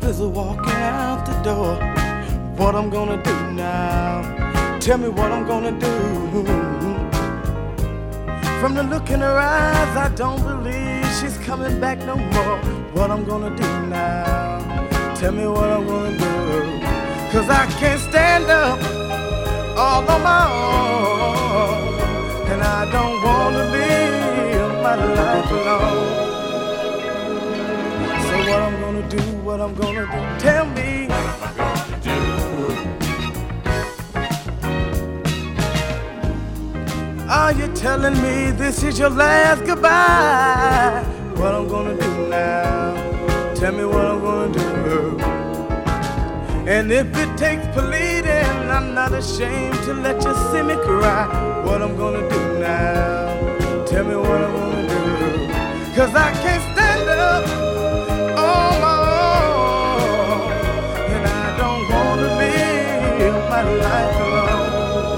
fizzle walking out the door. What I'm gonna do now? Tell me what I'm gonna do. From the look in her eyes, I don't believe she's coming back no more. What I'm gonna do now? Tell me what I'm gonna do. 'Cause I can't stand up all on my own, and I don't wanna live my life alone. So what I'm gonna do, what I'm gonna do, tell me. What am I gonna do? Are you telling me this is your last goodbye? What I'm gonna do now? Tell me what I'm gonna do. And if it takes pleading, I'm not ashamed to let you see me cry. What I'm gonna do now? Tell me what I'm gonna do. 'Cause I can't stand up on my own, and I don't wanna live my life alone.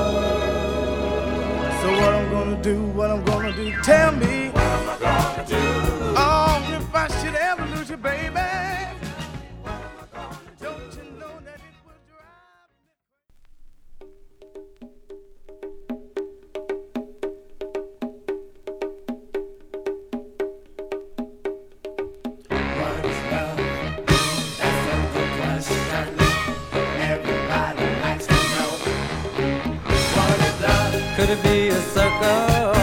So what I'm gonna do, what I'm gonna do, tell me. What am I gonna do? Oh, if I should ever lose you, baby, don't you know that it will drive me What is love? That's a good question. Everybody likes to know. What is love? Could it be a circle?